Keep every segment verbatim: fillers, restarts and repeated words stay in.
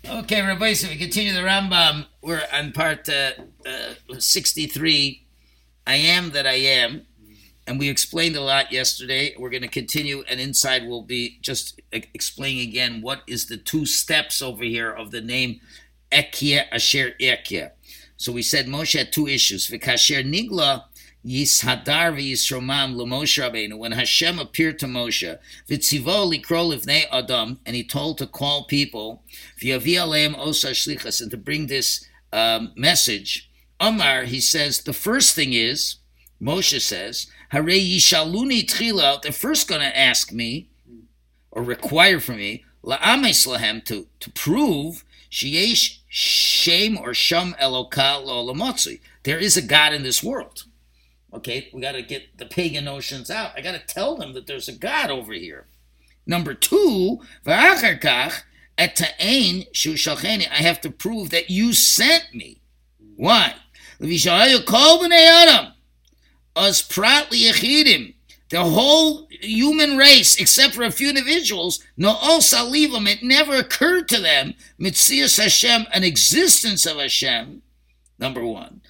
Okay, Rabbi, so we continue the Rambam. We're on part uh, uh, sixty-three. I am that I am. And we explained a lot yesterday. We're going to continue, and inside we'll be just e- explaining again what is the two steps over here of the name Ekia Asher Ekia. So we said Moshe had two issues. V'kasher nigla yishadar v'yisromam l'Moshe Rabbeinu. When Hashem appeared to Moshe, v'tzivo likro livnei Adam, and he told to call people, v'yavi aleim osa shlichas, and to bring this um, message. Omar, he says, the first thing is, Moshe says, Hare yishaluni tchila, they're first going to ask me, or require from me, la'ames lahem, to, to prove, sheyesh shem or sham eloka lo lamotzi. There is a God in this world. Okay, we got to get the pagan notions out. I got to tell them that there's a God over here. Number two, v'achar kach, et ta'ein shu shalcheni, I have to prove that you sent me. Why? V'vishayu kol b'nei Adam, as prat liyachidim, the whole human race, except for a few individuals, no salivim, it never occurred to them, mitzias Hashem, an existence of Hashem, number one.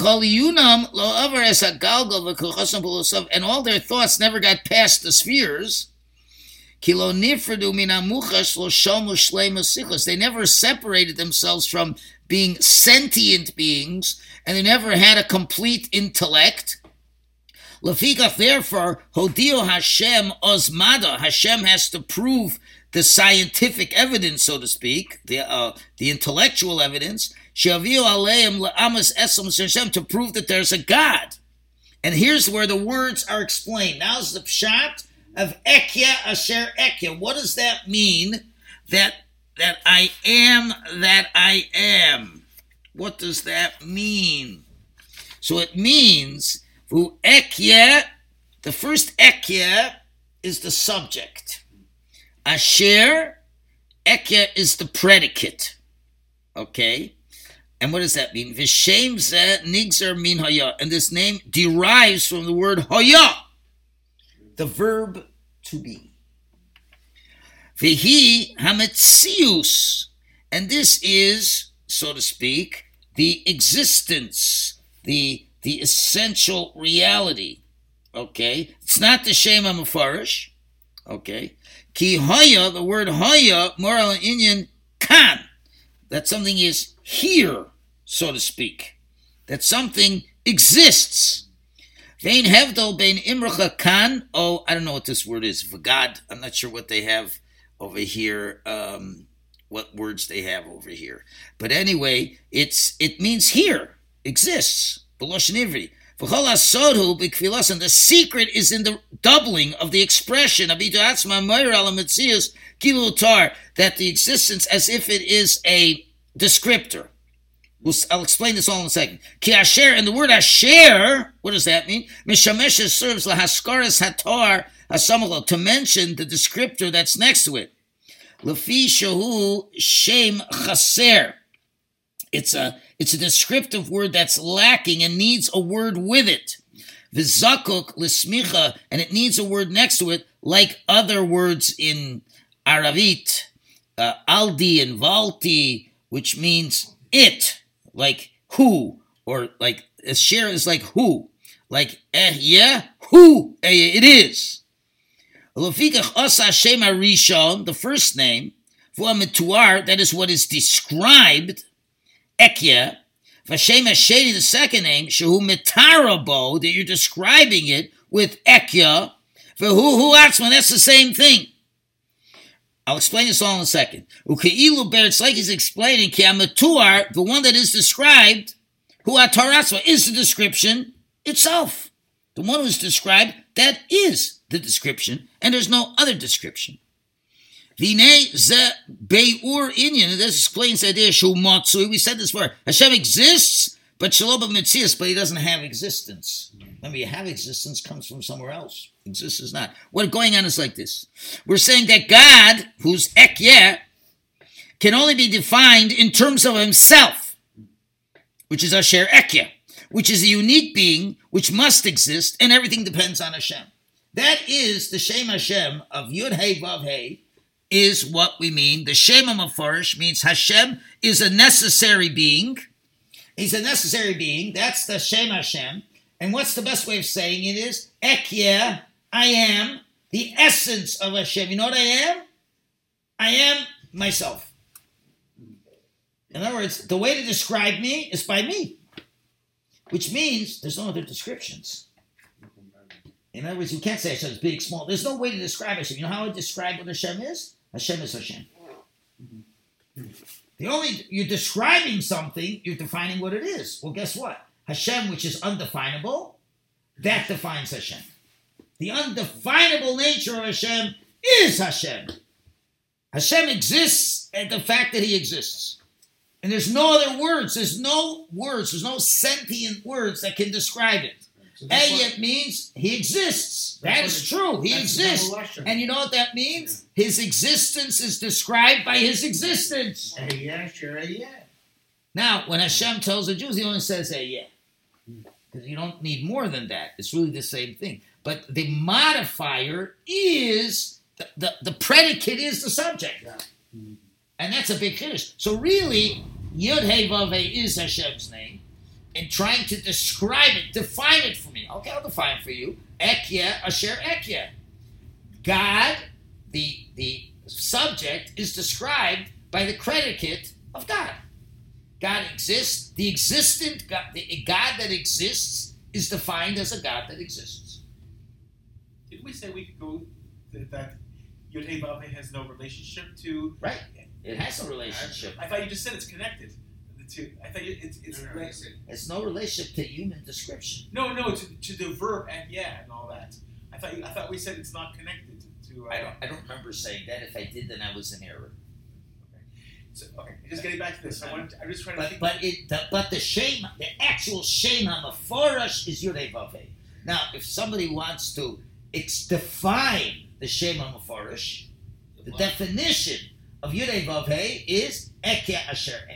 V'chol lo avar es hagalgal v'kochosam p'losav, and all their thoughts never got past the spheres. Ki lo nifredu min hamuchas lo shomu shleimus sichos. They never separated themselves from being sentient beings, and they never had a complete intellect. Lefikach, therefore, Hodio Hashem Ozmada, Hashem has to prove the scientific evidence, so to speak, the uh, the intellectual evidence, Shavio Aleim La'amas Esam Hashem, to prove that there's a God. And here's where the words are explained. Now's the pshat of Ekya Asher Ekya. What does that mean? That that I am that I am. What does that mean? So it means Who Ekya, the first Ekya is the subject. Asher, Ekya is the predicate. Okay? And what does that mean? V'shem ze nigzer min haya. And this name derives from the word haya, the verb to be. V'hi hametzius. And this is, so to speak, the existence, the the essential reality, okay? It's not the Shem HaMefarish, okay? Ki haya, the word haya, moral and Indian, kan, that something is here, so to speak, that something exists. Vein hevdol bein imracha kan, oh, I don't know what this word is, v'gad, I'm not sure what they have over here, um, what words they have over here. But anyway, it's it means here, exists. And the secret is in the doubling of the expression that the existence as if it is a descriptor. I'll explain this all in a second. Ki asher, and the word asher, what does that mean? Mishamesha serves lahaskaras hatar hasamalo, to mention the descriptor that's next to it. Lefi shahu shem chaser. It's a it's a descriptive word that's lacking and needs a word with it. V'zakuk l'smicha, and it needs a word next to it, like other words in Aravit, uh, aldi and valti, which means it, like who, or like asher is like who, like eh yeah, who eh, it is. Lefikach asa shem harishon, the first name, v'amituar, that is what is described. Ekya, Vashem Hasheni, the second name, Shehu Mitarabo, that you're describing it with Ekya, Vahu Hu Atzman, that's the same thing. I'll explain this all in a second. Ukeilu Ber, it's like he's explaining, Ki Amatuar, the one that is described, Hu Ataratzma, is the description itself. The one who is described, that is the description, and there's no other description. Vine ze beur inyan, and this explains the idea shu matsui. We said this before. Hashem exists, but shaloba mitzias, but he doesn't have existence. Remember, you have existence comes from somewhere else. Exists is not. What's going on is like this. We're saying that God, who's Ekyeh, can only be defined in terms of himself, which is Asher Ekyeh, which is a unique being, which must exist, and everything depends on Hashem. That is the Shem Hashem of Yud Hey Vav Hey, is what we mean. The Shem HaMeforish means Hashem is a necessary being. He's a necessary being. That's the Shem Hashem. And what's the best way of saying it is, Ekyeh, I am the essence of Hashem. You know what I am? I am myself. In other words, the way to describe me is by me. Which means there's no other descriptions. In other words, you can't say Hashem is big, small. There's no way to describe Hashem. You know how I describe what Hashem is? Hashem is Hashem. The only, you're describing something, you're defining what it is. Well, guess what? Hashem, which is undefinable, that defines Hashem. The undefinable nature of Hashem is Hashem. Hashem exists at the fact that he exists. And there's no other words. There's no words. There's no sentient words that can describe it. So Ayat means he exists. That's, that's true. He exists. And you know what that means? Yeah. His existence is described by his existence. Uh, yeah, sure, yeah. Now, when Hashem tells the Jews, he only says, hey, yeah. Because you don't need more than that. It's really the same thing. But the modifier is, the, the, the predicate is the subject. Yeah. Mm-hmm. And that's a big chiddush. So really, Yud Hey Vav Hey is Hashem's name. And trying to describe it, define it for me. Okay, I'll define it for you. Ekyeh Asher Ekyeh. God, the, the subject, is described by the predicate of God. God exists. The existent God, the God that exists is defined as a God that exists. Didn't we say we could go th- that Yud Hey Vav Hey has no relationship to? Right. It has a relationship. I, I thought you just said it's connected. The two. I thought you, it's it's. No, no, like, it's no relationship to human description. no, no, to, to the verb and yeah and all that. I thought you, I thought we said it's not connected to. Uh, I don't. I don't remember saying that. If I did, then I was in error. Okay. So okay, just getting back to this. I wanted. I'm just trying to. But think but it. The, but the shame, the actual shame HaMeforish is Yud Hey Vav Hey. Now, if somebody wants to, it's define the shame HaMeforish. The Wow. definition of Yud Hey Vav Hey is Ekyeh Asher Ekyeh.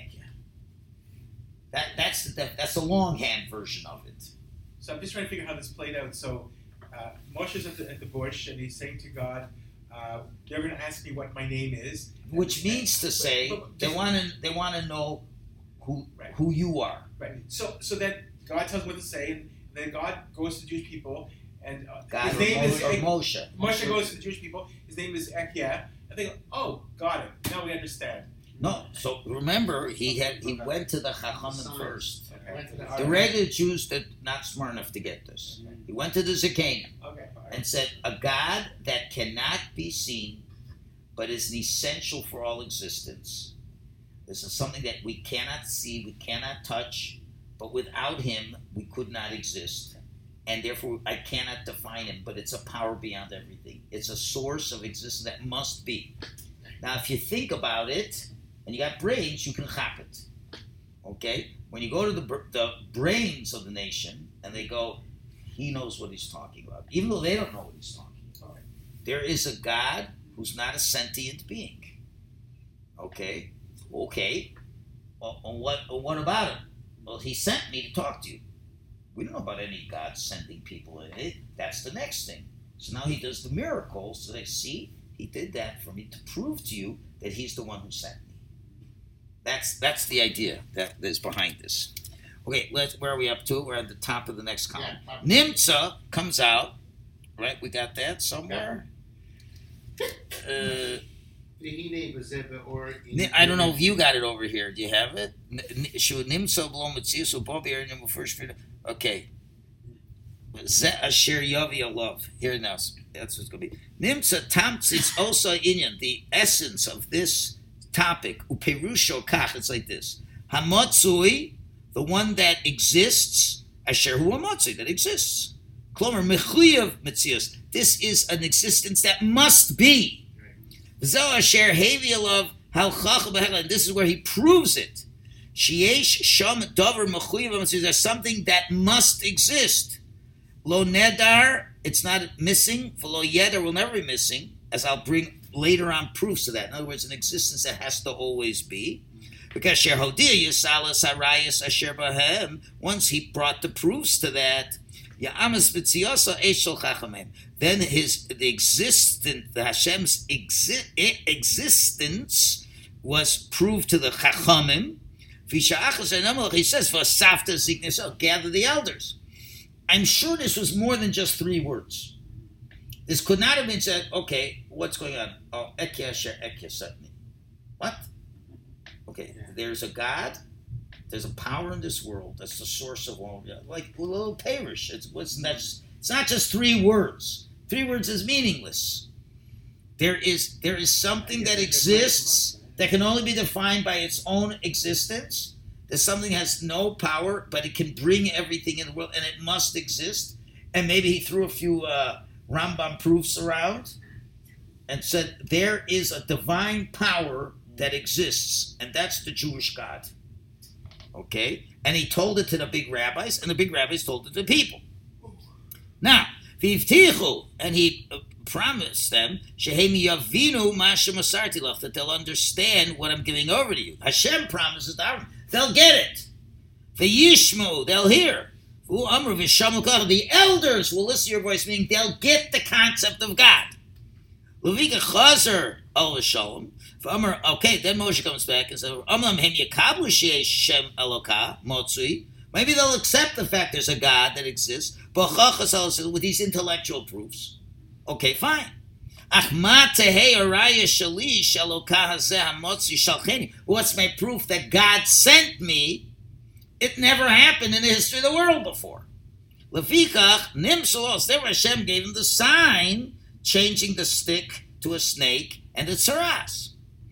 That that's the that's the longhand version of it. So I'm just trying to figure out how this played out. So uh, Moshe's at the, at the bush and he's saying to God, uh, "They're going to ask me what my name is," Which means to say but- but- they want to they want to know who Right. who you are. Right. So so then God tells him what to say, and then God goes to the Jewish people, and uh, God his or, name Mo- is or Moshe. Moshe goes to the Jewish people. His name is Ekyeh. And they go, "Oh, got it. Now we understand." No, so remember he had he went to the Chachamim first. Okay. The regular Jews that not smart enough to get this. He went to the Zikanim Okay. All right. and said, a God that cannot be seen, but is essential for all existence. This is something that we cannot see, we cannot touch, but without him, we could not exist. And therefore, I cannot define him, but it's a power beyond everything. It's a source of existence that must be. Now, if you think about it, and you got brains, you can chop it. Okay? When you go to the br- the brains of the nation, and they go, he knows what he's talking about, even though they don't know what he's talking about. There is a God who's not a sentient being. Okay? Okay. Well, well, what, well, what about him? Well, he sent me to talk to you. We don't know about any God sending people in it. That's the next thing. So now he does the miracles. So they see, he did that for me to prove to you that he's the one who sent me. That's that's the idea that is behind this. Okay, let's, where are we up to? We're at the top of the next column. Yeah. Nimtza comes out, right? We got that somewhere. Uh, V'hinei b'zeh or Ni- I don't know if you got it over here. Do you have it? N- n- Shu nimtza b'lo metzius u'bo b'yer nim u'furish v'ir- Okay. Ze asher yavi alav. Here now. That's what's going to be. Nimtza tamtzitz osa inyan. The essence of this topic. Uperusho kach. It's like this. Hamatzui, the one that exists. Asher hu hamatzui, that exists. Klomer mechuyev metzius. This is an existence that must be. Zoh asher hevi alav hal chacham b'hela. This is where he proves it. Sheyesh sham davar mechuyev metzius. There's something that must exist. Lo nedar, it's not missing. For lo yeder will never be missing, as I'll bring later on proofs to that. In other words, an existence that has to always be. Because Sher Hodia Yisala Sarayas Asher Bahem, once he brought the proofs to that, Ya'amas b'tziyasa eshel chachamim. Then his the existence, the Hashem's exi- existence was proved to the chachamim. He says, "V'asafta ziknesah, gather the elders." I'm sure this was more than just three words. This could not have been said, okay, what's going on? Oh, Ekyeh Asher Ekyeh Satni. What? Okay, there's a God, there's a power in this world that's the source of all, like a little parish. It's, it's, that's, it's not just three words. Three words is meaningless. There is, there is something that exists that can only be defined by its own existence. That something has no power, but it can bring everything in the world, and it must exist. And maybe he threw a few uh, Rambam proofs around and said, there is a divine power that exists, and that's the Jewish God. Okay? And he told it to the big rabbis, and the big rabbis told it to the people. Now, v'ivtichu, and he uh, promised them, shehem yavinu ma shemasarti lach, that they'll understand what I'm giving over to you. Hashem promises to Aaron. They'll get it. The Yishmu, they'll hear. The elders will listen to your voice, meaning they'll get the concept of God. Levika chazer al shalom. Okay, then Moshe comes back and says, maybe they'll accept the fact there's a God that exists, but with these intellectual proofs. Okay, fine. What's my proof that God sent me? It never happened in the history of the world before. Lefikach nimsalos. There Hashem gave him the sign, changing the stick to a snake and a tsaras.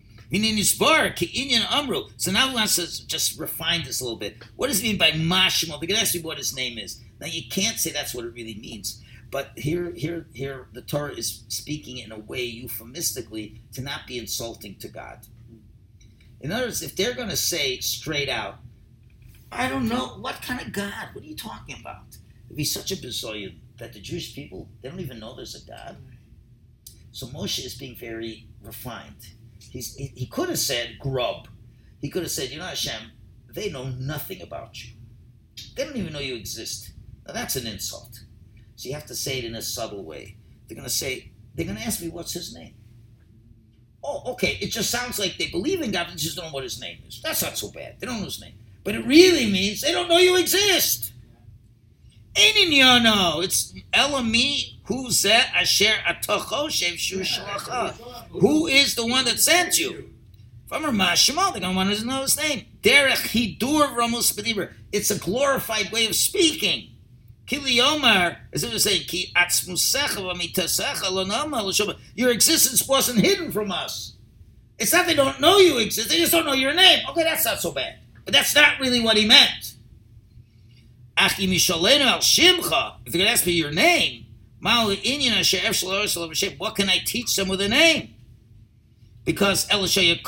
So now he wants to just refine this a little bit. What does it mean by mashmo? They can ask me what his name is. Now you can't say that's what it really means. But here, here, here, the Torah is speaking in a way euphemistically to not be insulting to God. In other words, if they're going to say straight out, I don't know, what kind of God? What are you talking about? It'd be such a bizarre that the Jewish people, they don't even know there's a God. So Moshe is being very refined. He's, he, he could have said grub. He could have said, you know, Hashem, they know nothing about you. They don't even know you exist. Now that's an insult. So you have to say it in a subtle way. They're going to say, they're going to ask me, what's his name? Oh, okay, it just sounds like they believe in God, but just don't know what his name is. That's not so bad. They don't know his name. But it really means they don't know you exist. Einin yono. It's Elami hu zeh asher atocho shev shu shalacha. Who is the one that sent you? From her mashmal, they're going to want to know his name. Derech hidur ramos b'dibur. It's a glorified way of speaking. Kili Omar, as it was saying, Ki atzmusecha v'mitasecha lo nama l'shoma. Your existence wasn't hidden from us. It's not they don't know you exist, they just don't know your name. Okay, that's not so bad. But that's not really what he meant. Achi mishalenu al shimcha. If they're going to ask me your name, what can I teach them with a name? Because because they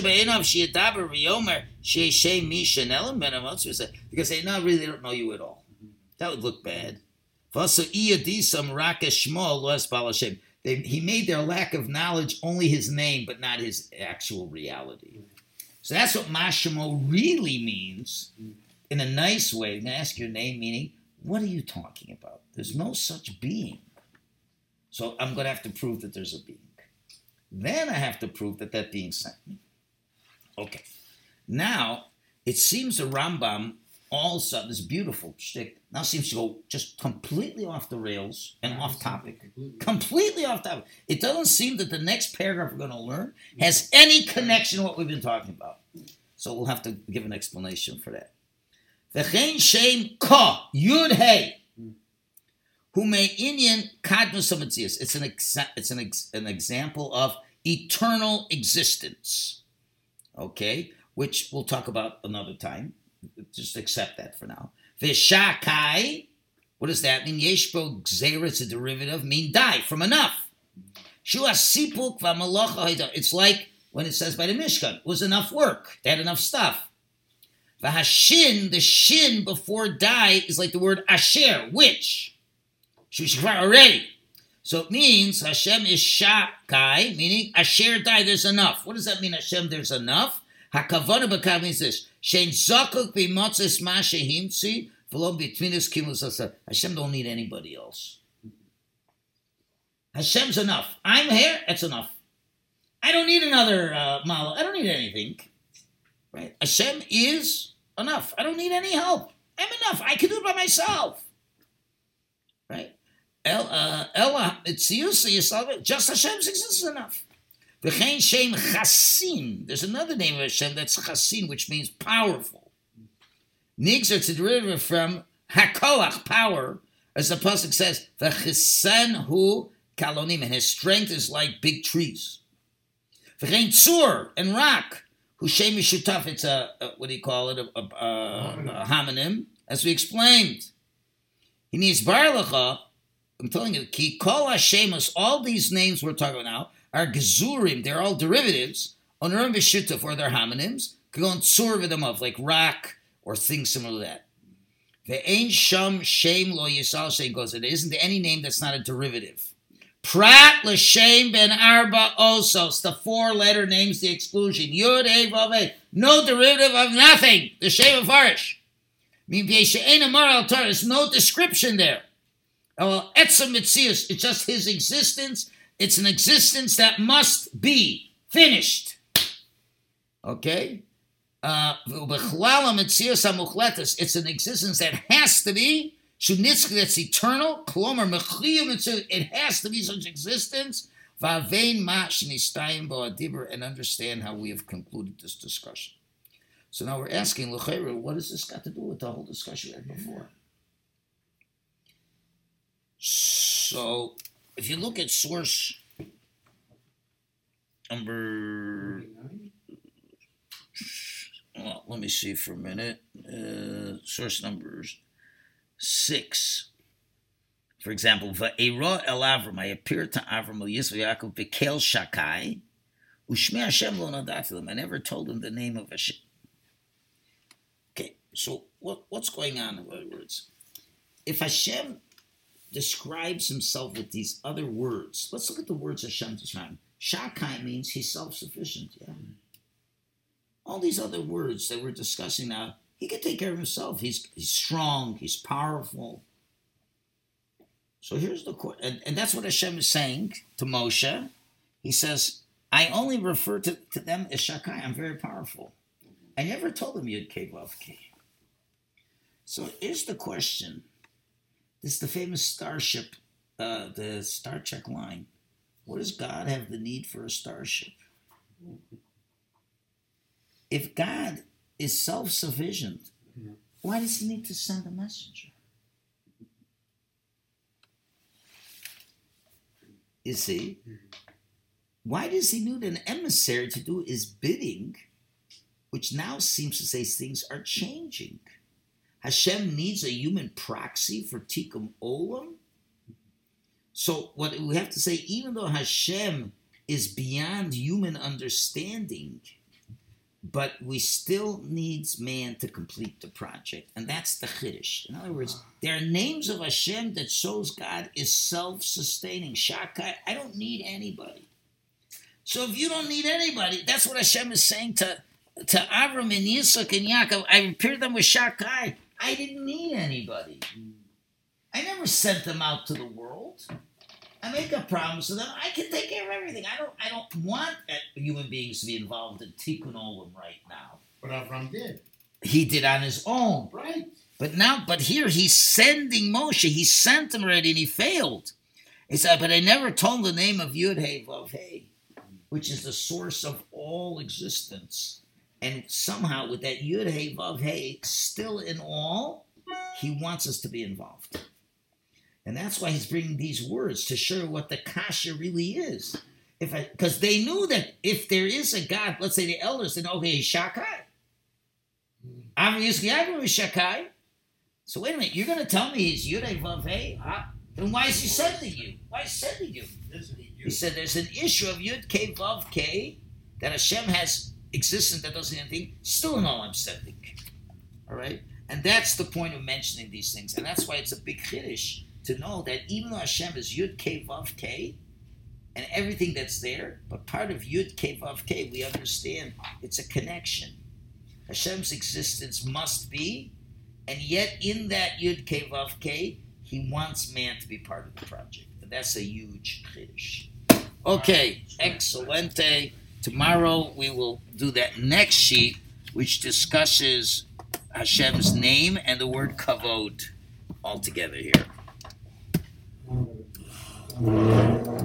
not really don't know you at all. That would look bad. They, he made their lack of knowledge only his name, but not his actual reality. So that's what mashamo really means in a nice way. I'm going to ask your name, meaning, what are you talking about? There's no such being. So I'm going to have to prove that there's a being. Then I have to prove that that being sent me. Okay. Now, it seems the Rambam, all of a sudden, this beautiful shtick, now seems to go just completely off the rails and off topic. Completely. completely off topic. It doesn't seem that the next paragraph we're going to learn has any connection to what we've been talking about. So we'll have to give an explanation for that. V'chein shem ka, yud hey. Who may inyan kadmus hametzius. It's an exa- it's an ex- an example of eternal existence. Okay, which we'll talk about another time. Just accept that for now. Vishakai. What does that mean? Yeshbo gzeira, it's a derivative, mean die, from enough. Shua sipuk v'malacha. It's like when it says by the Mishkan, it was enough work. They had enough stuff. V'hashin, the shin before die is like the word asher, which. Shushvar already. So it means Hashem is shakai, meaning asher die, there's enough. What does that mean, Hashem, there's enough? Hakavana b'kav means this. Shein zakuk b'motzes ma shehimtzi V'lo b'tminas kimus asa. Hashem don't need anybody else. Hashem's enough. I'm here, that's enough. I don't need another uh, mala. I don't need anything. Right? Hashem is enough. I don't need any help. I'm enough. I can do it by myself. Right? El, uh, Ella, it's yourself. Just Hashem's existence is enough. V'chein Shem Chasin. There's another name of Hashem that's Chasin, which means powerful. Nigzer, it's a derivative from Hakoach, power, as the pasuk says, V'chisen hu kalonim, and his strength is like big trees. V'chein Tzur, and rock, who Shem Mishutaf, it's a, a, what do you call it, a, a, a, a homonym, as we explained. He needs bar lecha. I'm telling you, ki kol Hashemus, all these names we're talking about now, are gezurim, they're all derivatives, onerim v'shutaf, or they're homonyms, kagon tzur v'damav, like rock, or things similar to that. Ve'ein sham shem lo yisal shem goes, there isn't any name that's not a derivative. Prat l'shem ben arba osos, the four-letter names, the exclusion. Yud, Hey, Vav, Hey. No derivative of nothing. The Shem of Harish. There's no description there. Well, etzem mitzius, it's just his existence. It's an existence that must be finished. Okay? Uh, it's an existence that has to be, that's eternal, it has to be such existence, and understand how we have concluded this discussion. So now we're asking, what has this got to do with the whole discussion we had before? So, if you look at source number, well, let me see for a minute. Uh, source numbers six. For example, Va'era el Avram, I appeared to Avram el Yisrael Yaakov Bekel Shakai, Ushmei Hashem lo nadati him. I never told him the name of Hashem. Okay, so what what's going on in other words? If Hashem describes himself with these other words, let's look at the words Hashem describes. Shakai means he's self-sufficient, yeah. All these other words that we're discussing now, he can take care of himself. He's he's strong, he's powerful. So here's the question, and, and that's what Hashem is saying to Moshe. He says, I only refer to, to them as Shakai, I'm very powerful. I never told them Yud Kei Vav Kei. So here's the question. This is the famous starship, uh, the Star Trek line. What does God have the need for a starship? If God is self-sufficient, why does he need to send a messenger? You see? Why does he need an emissary to do his bidding, which now seems to say things are changing? Hashem needs a human proxy for Tikkun Olam? So what we have to say, even though Hashem is beyond human understanding, but we still needs man to complete the project. And that's the Chiddush. In other words, there are names of Hashem that shows God is self-sustaining. Shakai, I don't need anybody. So if you don't need anybody, that's what Hashem is saying to, to Avram and Yitzchak and Yaakov. I appeared them with Shakai. I didn't need anybody. I never sent them out to the world. I make a promise to them. I can take care of everything. I don't. I don't want human beings to be involved in Tikkun Olam right now. But Avram did. He did on his own, right? But now, but here he's sending Moshe. He sent him already, and he failed. He said, "But I never told the name of Yud Hey Vav Hey, which is the source of all existence." And somehow, with that Yud Hey Vav Hey still in all, he wants us to be involved. And that's why he's bringing these words to show what the kasha really is. If I, because they knew that if there is a God, let's say the elders, then okay, he's Shakai. Avram Yitzchak is Shakai. So wait a minute, you're going to tell me he's Yud Hey Vav Hey? Huh? Then why is he sending you? Why is he sending you? He said there's an issue of Yud Kei Vav Kei that Hashem has existence that doesn't mean anything. Still in all I'm sending. All right? And that's the point of mentioning these things. And that's why it's a big chiddush to know that even though Hashem is Yud Kei Vav Kei and everything that's there, but part of Yud Kei Vav Kei, we understand it's a connection. Hashem's existence must be and yet in that Yud Kei Vav Kei, he wants man to be part of the project. And that's a huge chiddush. Okay, excelente. Tomorrow we will do that next sheet, which discusses Hashem's name and the word kavod all together here.